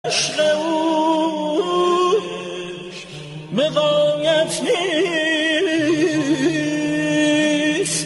عشق او به غایت نیست،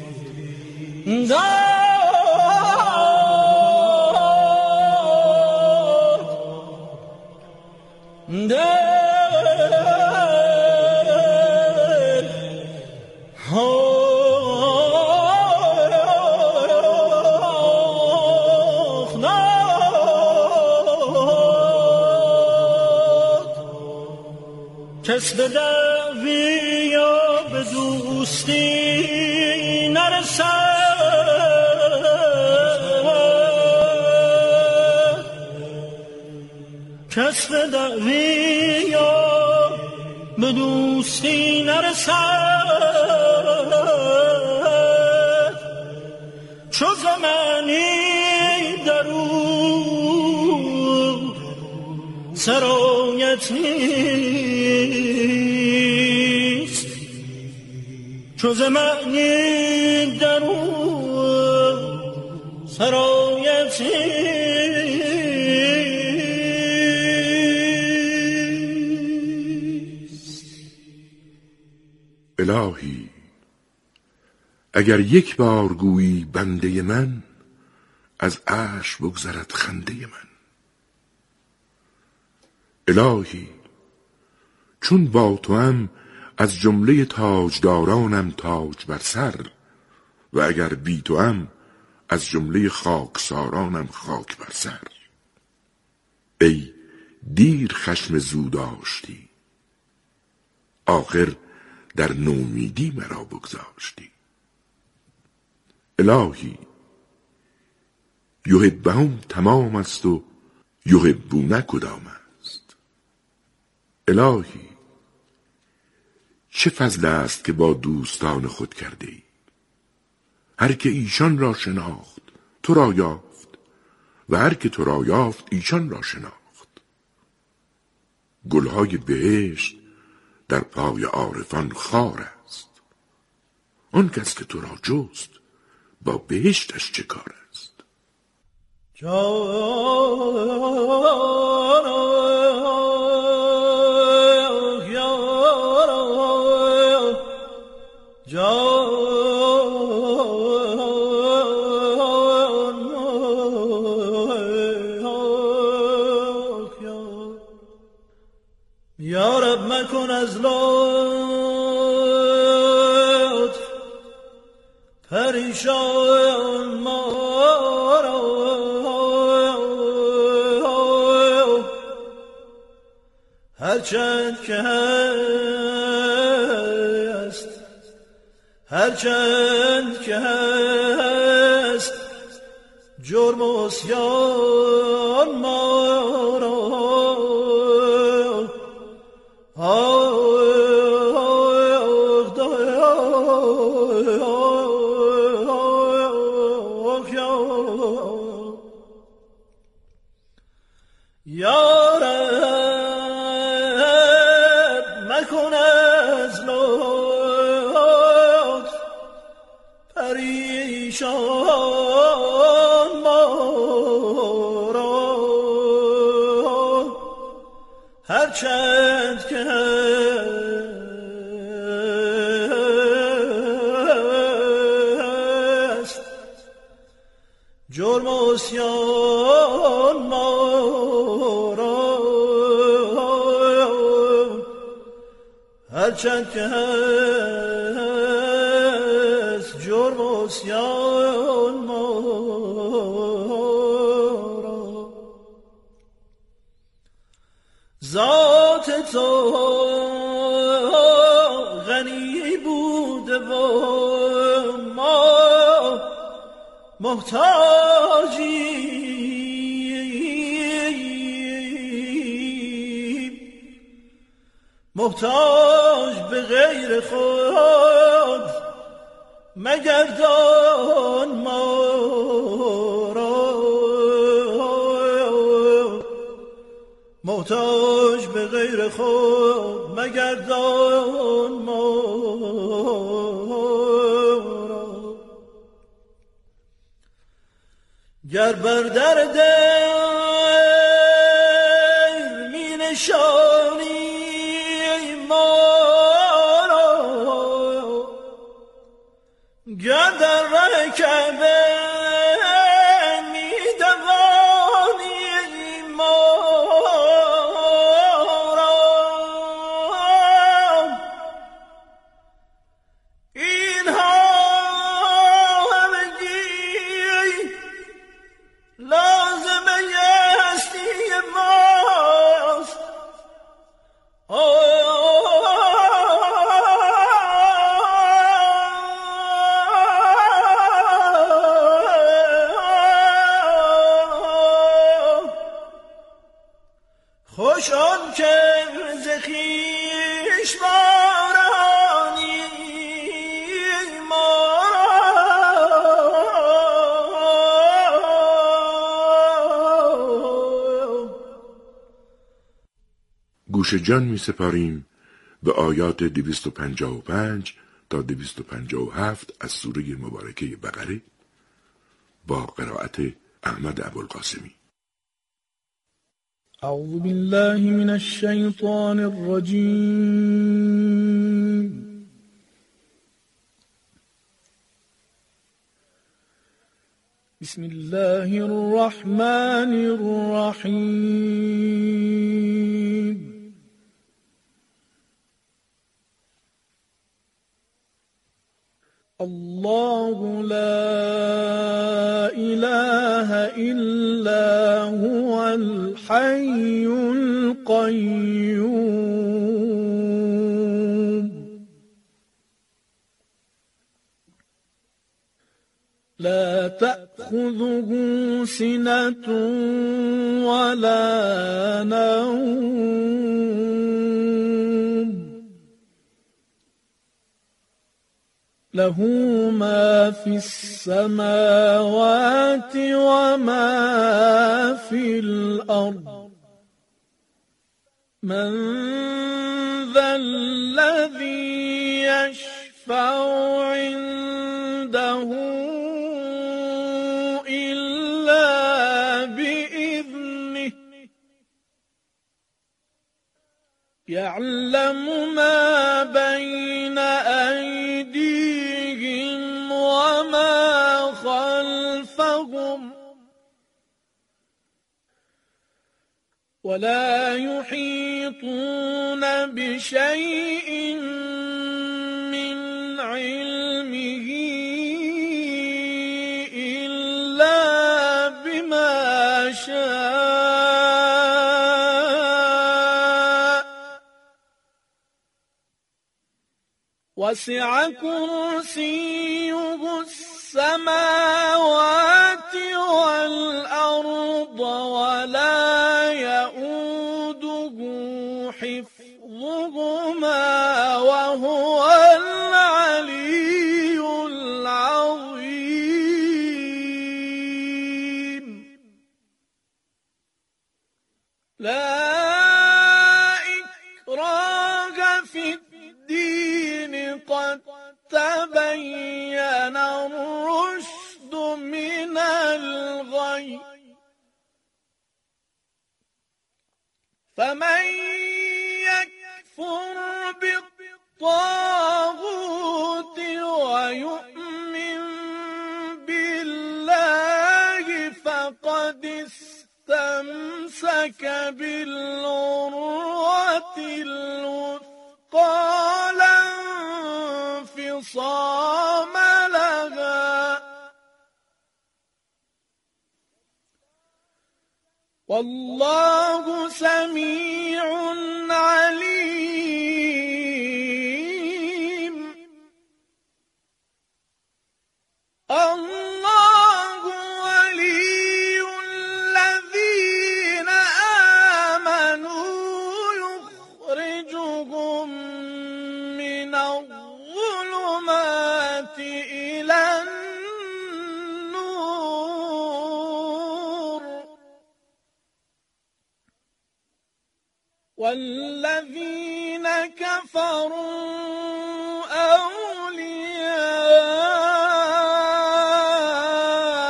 کس به دعوی یا به دوستی نرسد، کس به دعوی یا به دوستی نرسد، چو زمانی در او سرایت نیست، چو زمانی در او سرایت نیست. الهی اگر یک بار گویی بنده من، از عرش بگذرد خنده من. الهی چون با توام از جمله تاجدارانم تاج بر سر، و اگر بی توام از جمله خاکسارانم خاک بر سر. ای دیر خشم زو داشتی، آخر در نومیدی مرا بگذاشتی. الهی یحبهم تمام است و یحبونک کدام است. الهی چه فضل است که با دوستان خود کرده ای. هر که ایشان را شناخت تو را یافت، و هر که تو را یافت ایشان را شناخت. گلهای بهشت در پای عارفان خار است، آن کس که تو را جست با بهشتش چه کار است؟ یا رب مکن از لطف پریشان ما را، هرچند که هست، هرچند که هست جرم و عصیان ما را. یا رب مکن از لطف پریشان ما را، هرچند که هست جرم و عصیان ما را، هرچند که هست جرم و عصیان ما را. ذات تو غنی بوده و ما محتاج به غیر خود مگردان ما را، محتاج به غیر خود مگردان ما را. گر بر در دل نشانی ما را گر در ره کعبه می دوانی ما را اینها همگی لازمه هستی ماست. خوش آن که ز خویش بارانی ما را. گوش جان می سپاریم به آیات 255 تا 257 از سوره مبارکه بقره با قرائت احمد ابوالقاسمی. اعوذ بالله من الشیطان الرجیم. بسم الله الرحمن الرحیم. الله لا إله إلا هو الحي القيوم لا تأخذه سنة ولا نوم له ما في السماوات وما في الأرض من ذا الذي يشفع عنده إلا بإذنه يعلم ما بين أيديهم وما خلفهم ولا يحيطون بشيء من علمه إلا بما شاء وسع كرسيه السماوات والأرض ولا يؤوده حفظهما وهو العلي العظيم لا إكراه في الدين قد تبين الرشد من الغي فمن يكفر بالطاغوت ويؤمن بالله فقد استمسك بالعروة الوثقى لا انفصام لها والله سميع عليم الله ولي الذين آمنوا يخرجهم من الظلمات إلى النور والذين كفروا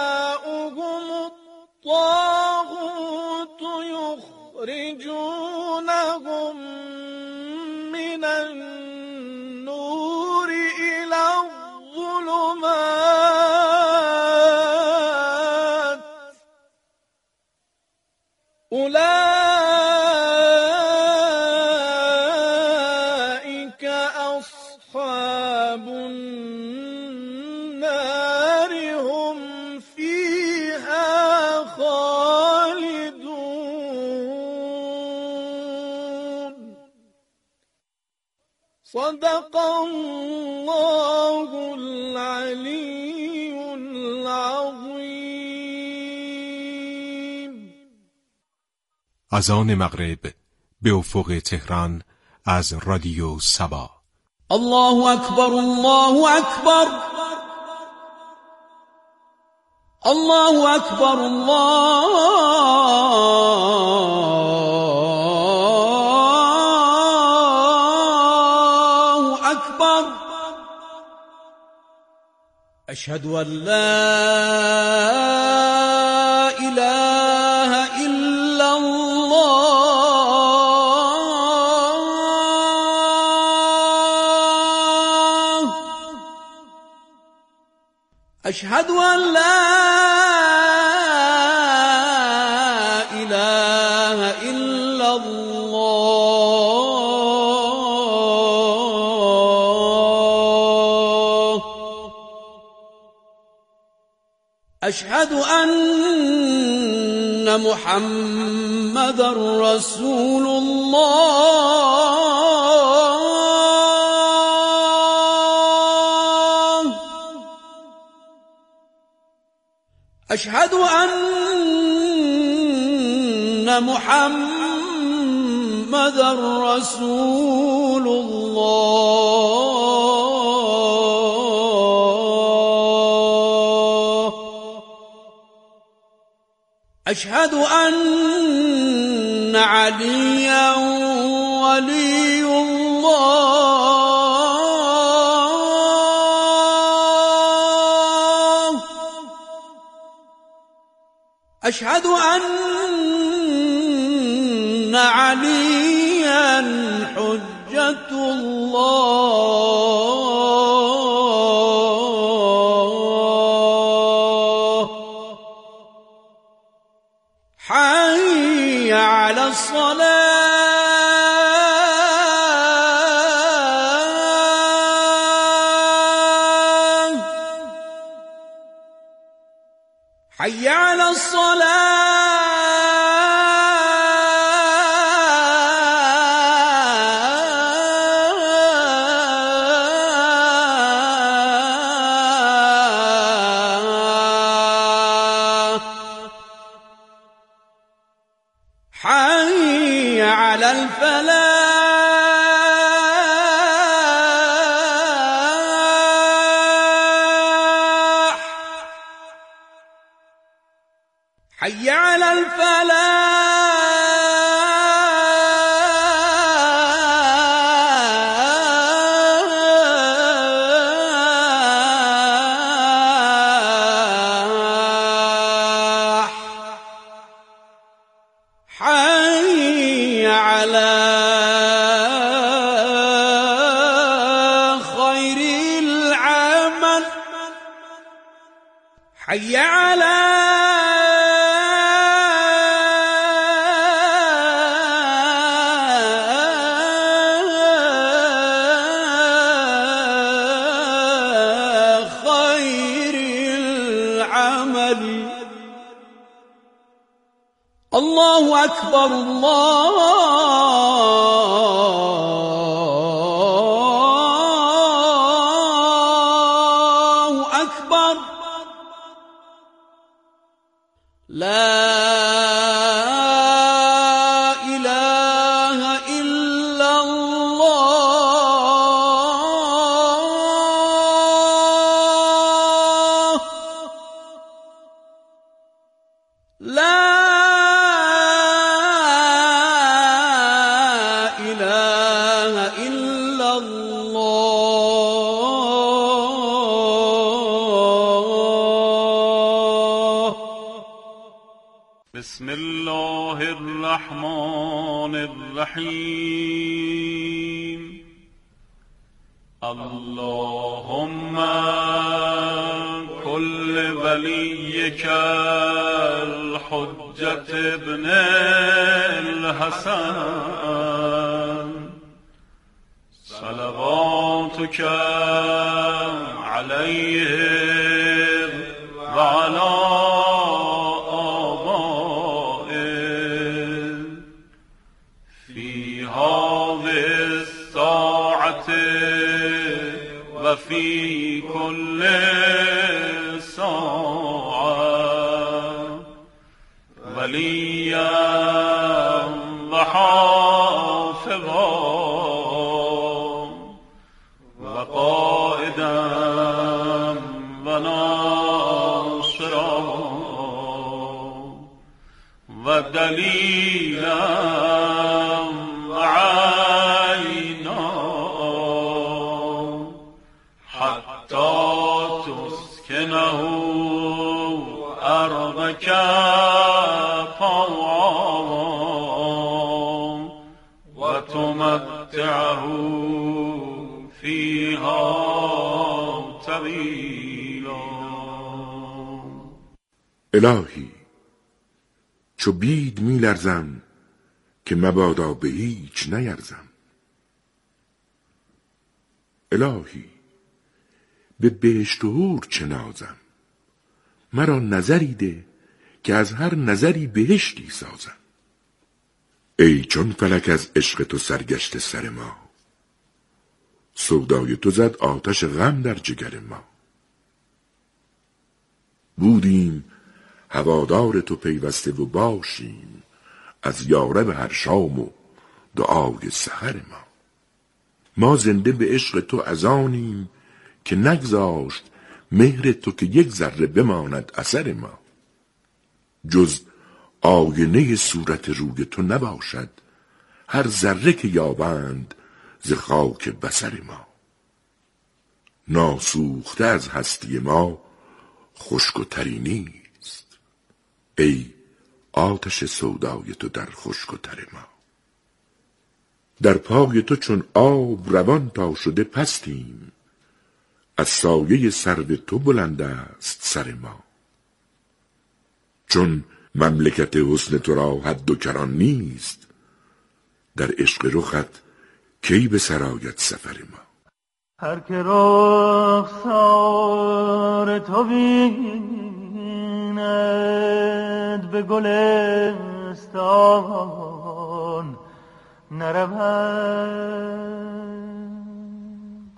أولياؤهم الطاغوت يخرجون يخرجونهم من النور إلى الظلمات أولئك أصحاب النار هم فيها خالدون صدق الله العلي العظیم. اذان مغرب به افق تهران از رادیو سبا. الله اکبر الله اکبر الله اکبر الله اکبر اشهد ان لا اله الا الله اشهد ان لا اله الا الله اشهد ان محمدا رسول الله اشهد ان محمدا رسول الله اشهد ان عليا ولي الله اشهد ان عليا حجة الله حي على الصلاة حي على الصلاة حي على الفلاح حي على الفلاح حي على خير العمل حي على خير العمل الله أكبر الله أكبر لا إله إلا الله لا إله إلا الله بسم الله الله الرحمن الرحیم. اللهم كل وليك الحجة ابن الحسن صلواتك عليه وعلى آبائه في هذه الساعة وفي كل ساعة وليا وحافظا وقائدا وناصرا ودليلا وعينا حتى تسكنه أرضك طوعا وتمتعه فيها طويلا. الهی چو بید می لرزم که مبادا به هیچ نیرزم. الهی به بهشت و حور چه نازم، مرا نظری ده که از هر نظری بهشتی سازم. ای چون فلک از عشق تو سرگشته سر ما، سودای تو زد آتش غم در جگر ما. بودیم هوادار تو پیوسته و باشیم از یارب هر شام و دعای سحر ما. ما زنده به عشق تو از آنیم که نگذاشت مهر تو که یک ذره بماند اثر ما. جز آینه صورت روی تو نباشد هر ذره که یابند ز خاک بصر ما. ناسوخته از هستی ما خشک و تری نیست، ای آتش سودای تو در خشک و تر ما. در پای تو چون آب روان تا شده پستیم، از سایه سرد تو بلند است سر ما. چون مملکت حسن تو را حد و کران نیست، در عشق رخت کی به سرایت سفر ما. هر که رخسار تو بیند به گلستان نرود،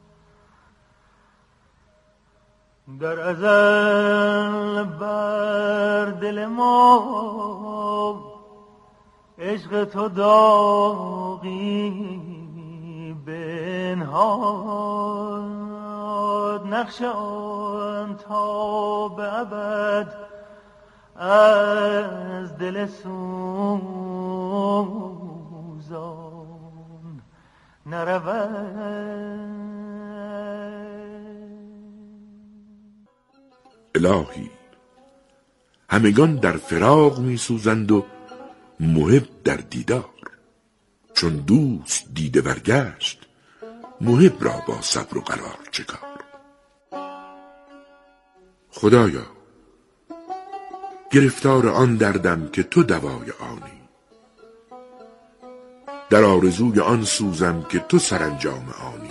در ازل بر دل ما عشق تو داغی بنهاد. نقش آن تا به ابد از دل سوزان نرود. الهی همگان در فراق می سوزند و محب در دیدار. چون دوست دیده برگشت، محب را با صبر و قرار چه کار. خدایا گرفتار آن دردم که تو دوای آنی، در آرزوی آن سوزم که تو سرانجام آنی.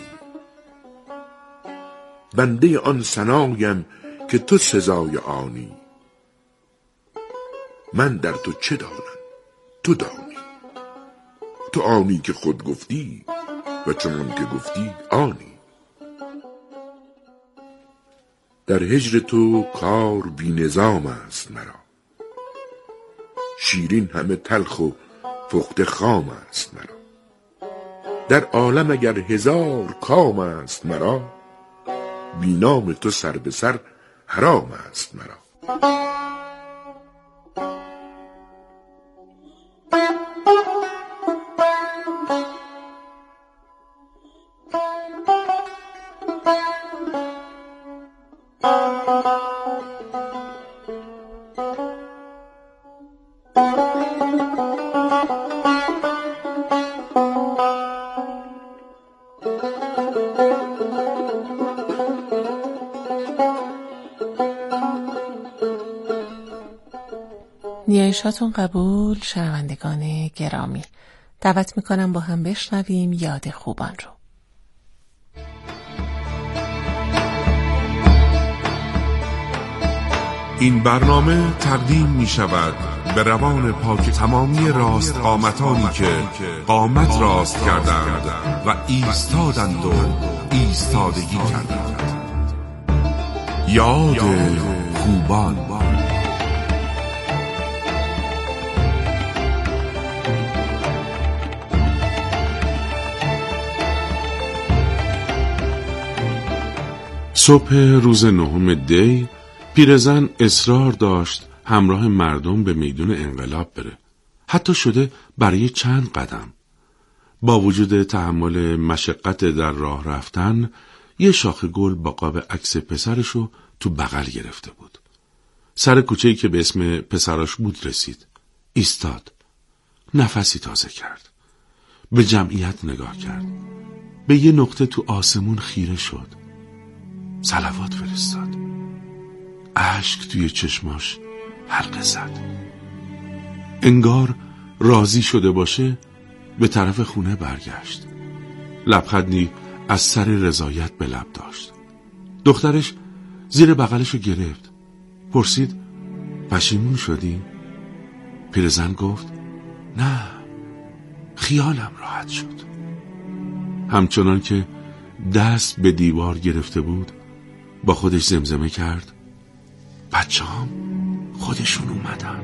بنده آن ثنایم که تو سزای آنی، من در تو چه دانم تو دانی. تو آنی که خود گفتی و چون که گفتی آنی. در هجر تو کار بی نظام است مرا، شیرین همه تلخ و پخته خام است مرا. در عالم اگر هزار کام است مرا، بی نام تو سر به سر حرام است مرا. گزارشاتون قبول، شنوندگان گرامی. دعوت میکنم با هم بشنویم یاد خوبان رو. این برنامه تقدیم می شود به روان پاک تمامی راست قامتانی که قامت راست کردند و ایستادند و ایستادگی کردند. یاد خوبان. صبح روز 9 دی پیرزن اصرار داشت همراه مردم به میدون انقلاب بره. حتی شده برای چند قدم. با وجود تحمل مشقت در راه رفتن، یه شاخه گل با قاب عکس پسرشو تو بغل گرفته بود. سر کوچه‌ای که به اسم پسراش بود رسید. ایستاد. نفسی تازه کرد. به جمعیت نگاه کرد. به یه نقطه تو آسمون خیره شد. صلوات فرستاد. اشک توی چشماش حلقه زد. انگار راضی شده باشه به طرف خونه برگشت. لبخندی از سر رضایت به لب داشت. دخترش زیر بغلشو گرفت. پرسید پشیمون شدی؟ پیرزن گفت نه، خیالم راحت شد. همچنان که دست به دیوار گرفته بود با خودش زمزمه کرد بچه‌هام خودشون اومدن.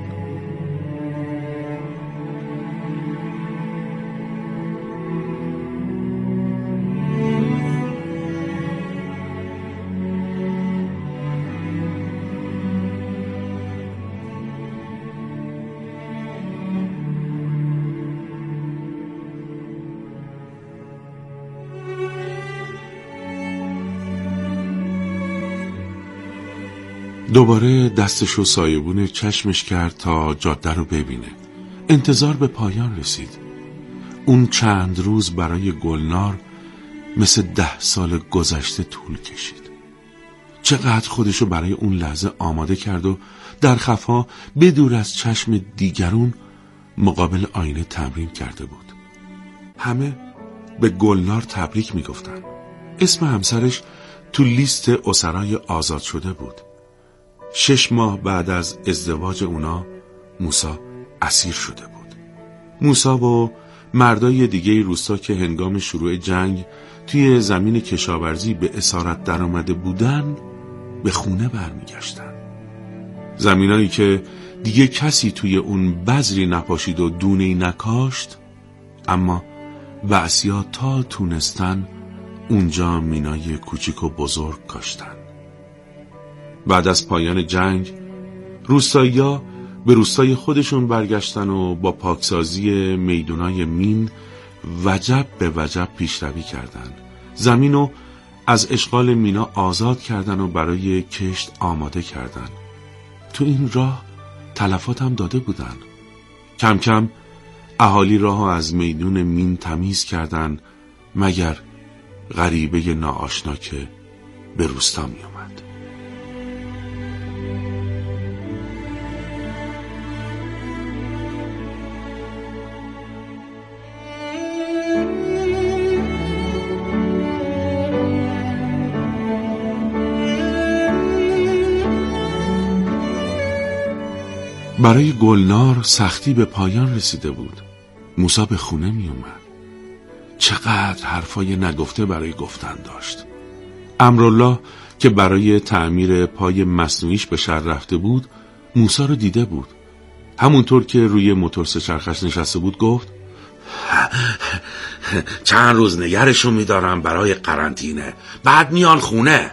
دوباره دستشو سایبون چشمش کرد تا جاده رو ببینه. انتظار به پایان رسید. اون چند روز برای گلنار مثل 10 سال گذشته طول کشید. چقدر خودشو برای اون لحظه آماده کرد و در خفا بدور از چشم دیگرون مقابل آینه تمرین کرده بود. همه به گلنار تبریک میگفتن. اسم همسرش تو لیست اسرای آزاد شده بود. 6 ماه بعد از ازدواج اونا موسی اسیر شده بود. موسی و مردای دیگه روستا که هنگام شروع جنگ توی زمین کشاورزی به اسارت در آمده بودن به خونه برمیگشتن. زمینایی که دیگه کسی توی اون بذری نپاشید و دونه‌ای نکاشت، اما وعصیا تا تونستن اونجا مینای کوچیک و بزرگ کاشتن. بعد از پایان جنگ روستایی‌ها به روستای خودشون برگشتن و با پاکسازی میدونای مین وجب به وجب پیشروی کردن. زمینو از اشغال مینا آزاد کردن و برای کشت آماده کردن. تو این راه تلفات هم داده بودن. کم کم اهالی راهو از میدون مین تمیز کردن، مگر غریبه ناآشنا که به روستا می اومد. برای گلنار سختی به پایان رسیده بود. موسی به خونه می اومد. چقدر حرفای نگفته برای گفتن داشت. امرالله که برای تعمیر پای مصنوعیش به شهر رفته بود موسی رو دیده بود. همونطور که روی موتور سه‌چرخش نشسته بود گفت چند روز نگرشو میدارم برای قرنطینه، بعد میان خونه.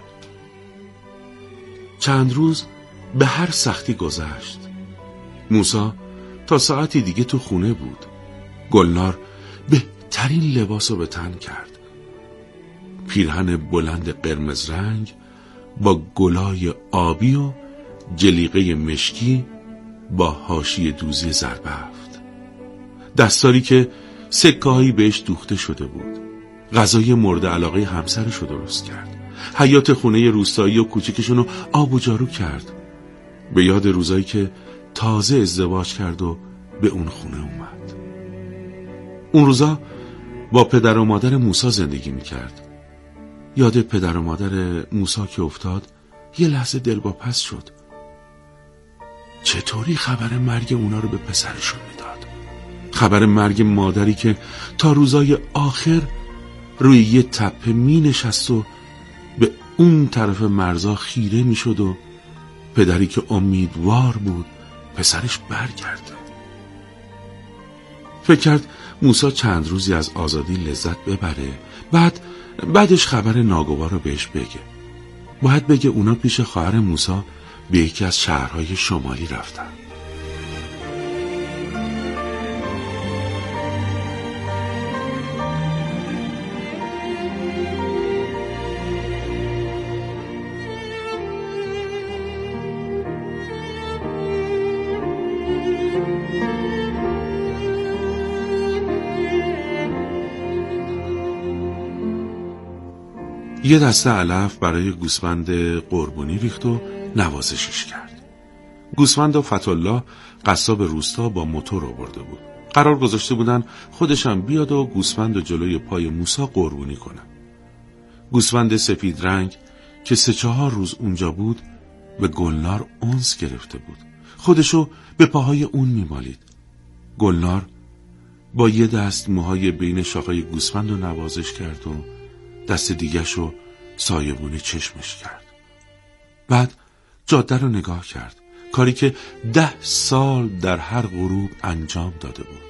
چند روز به هر سختی گذشت. موسی تا ساعتی دیگه تو خونه بود. گلنار بهترین لباسو به تن کرد. پیرهن بلند قرمز رنگ با گلای آبی و جلیقه مشکی با حاشیه دوزی زربفت. دستاری که سکه‌هایی بهش دوخته شده بود. غذای مورد علاقه همسرشو درست کرد. حیاط خونه روستایی و کوچیکشونو آب و جارو کرد. به یاد روزایی که تازه ازدواج کرد و به اون خونه اومد. اون روزا با پدر و مادر موسی زندگی میکرد. یاد پدر و مادر موسی که افتاد یه لحظه دلواپس شد. چطوری خبر مرگ اونا رو به پسرشون میداد؟ خبر مرگ مادری که تا روزای آخر روی یه تپه می نشست و به اون طرف مرزا خیره می شد و پدری که امیدوار بود پسرش برگرده. فکر کرد موسی چند روزی از آزادی لذت ببره، بعدش خبر ناگوار رو بهش بگه. باید بگه اونا پیش خواهر موسی به یکی از شهرهای شمالی رفتن. یه دسته علف برای گوسفند قربونی ریخت و نوازشش کرد. گوسفند و فتح‌الله قصاب روستا با موتور آورده بود. قرار گذاشته بودن خودشم بیاد و گوسفند و جلوی پای موسی قربونی کنه. گوسفند سفید رنگ که 3-4 روز اونجا بود به گلنار انس گرفته بود. خودشو به پاهای اون میمالید. گلنار با یه دست موهای بین شاخهای گوسفند رو نوازش کرد و دست دیگه‌شو سایبون چشمش کرد. بعد جاده رو نگاه کرد، کاری که 10 سال در هر غروب انجام داده بود.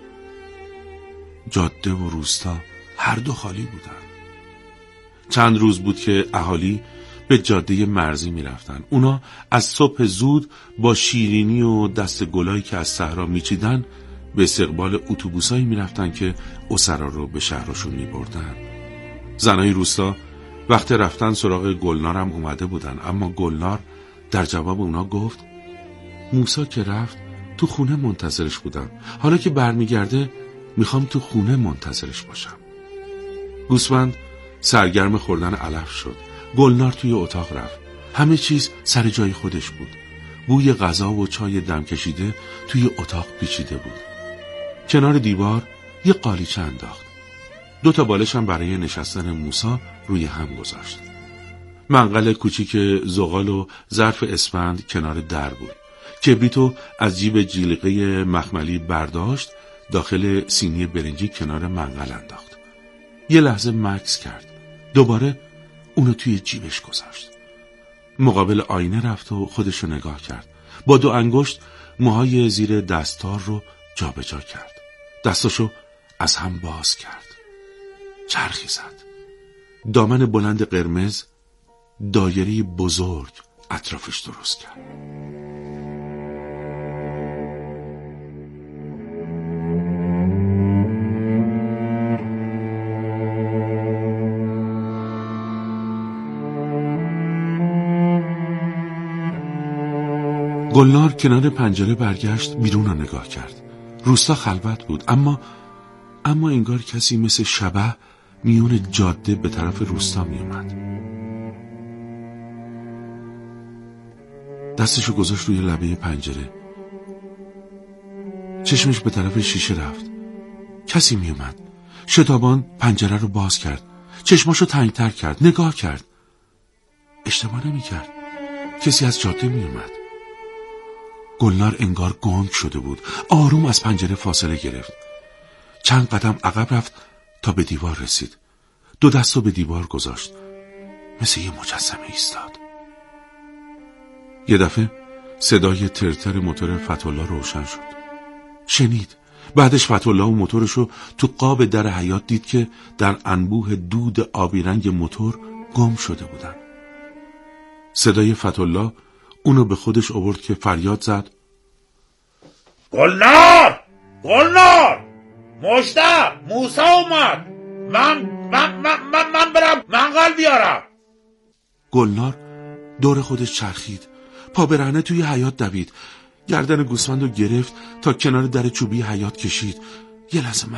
جاده و روستا هر دو خالی بودن. چند روز بود که اهالی به جاده مرزی می رفتن. اونا از صبح زود با شیرینی و دست گلایی که از صحرا می چیدن به استقبال اتوبوسایی می رفتن که اسرا رو به شهرشون می بردن. زنای روستا وقت رفتن سراغ گلنار هم اومده بودن، اما گلنار در جواب اونا گفت موسی که رفت تو خونه منتظرش بودم، حالا که برمیگرده میخوام تو خونه منتظرش باشم. گوسفند سرگرم خوردن علف شد. گلنار توی اتاق رفت. همه چیز سر جای خودش بود. بوی غذا و چای دم کشیده توی اتاق پیچیده بود. کنار دیوار یه قالیچه انداخت. 2 تا بالش هم برای نشستن موسی روی هم گذاشت. منقل کوچیک زغال و ظرف اسفند کنار در بود. کبریتو از جیب جلیقه مخملی برداشت، داخل سینی برنجی کنار منقل انداخت. یه لحظه مکث کرد. دوباره اونو توی جیبش گذاشت. مقابل آینه رفت و خودشو نگاه کرد. با 2 انگشت موهای زیر دستار رو جابجا کرد. دستاشو از هم باز کرد. چرخی زد. دامن بلند قرمز دایره بزرگ اطرافش درست کرد. گلنار کنار پنجره برگشت، بیرون رو نگاه کرد. روستا خلوت بود، اما انگار کسی مثل شبح میون جاده به طرف روستا می اومد. دستشو گذاشت روی لبه پنجره. چشمش به طرف شیشه رفت. کسی می اومد. شتابان پنجره رو باز کرد. چشماشو تنگتر کرد. نگاه کرد. اشتباه نمی کرد. کسی از جاده می اومد. گلنار انگار گنگ شده بود. آروم از پنجره فاصله گرفت. چند قدم عقب رفت تا به دیوار رسید. 2 دستو به دیوار گذاشت. مثل یه مجسمه ایستاد. یه دفعه صدای ترتر موتور فتح‌الله روشن شد. شنید. بعدش فتح‌الله و موتورشو تو قاب در حیاط دید که در انبوه دود آبی رنگ موتور گم شده بودن. صدای فتح‌الله اونو به خودش آورد که فریاد زد: گلنار! گلنار! مجده! موسی اومد! من برم منقل بیارم. گلنار دور خودش چرخید. پا برهنه توی حیاط دوید. گردن گوسفند رو گرفت تا کنار در چوبی حیاط کشید. یه لحظه